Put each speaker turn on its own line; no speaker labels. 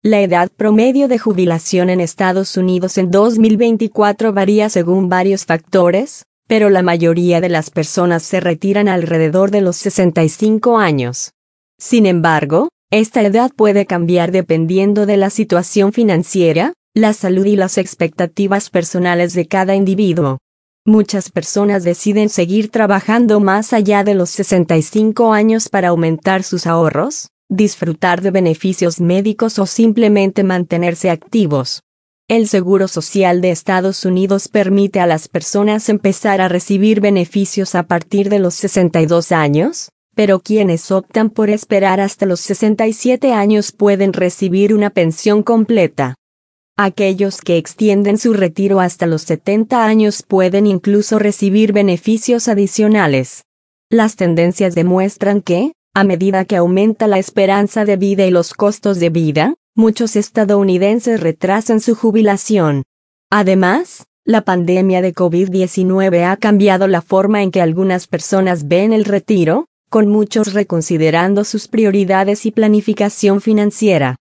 La edad promedio de jubilación en Estados Unidos en 2024 varía según varios factores, pero la mayoría de las personas se retiran alrededor de los 65 años. Sin embargo, esta edad puede cambiar dependiendo de la situación financiera, la salud y las expectativas personales de cada individuo. Muchas personas deciden seguir trabajando más allá de los 65 años para aumentar sus ahorros, disfrutar de beneficios médicos o simplemente mantenerse activos. El Seguro Social de Estados Unidos permite a las personas empezar a recibir beneficios a partir de los 62 años, pero quienes optan por esperar hasta los 67 años pueden recibir una pensión completa. Aquellos que extienden su retiro hasta los 70 años pueden incluso recibir beneficios adicionales. Las tendencias demuestran que, a medida que aumenta la esperanza de vida y los costos de vida, muchos estadounidenses retrasan su jubilación. Además, la pandemia de COVID-19 ha cambiado la forma en que algunas personas ven el retiro, con muchos reconsiderando sus prioridades y planificación financiera.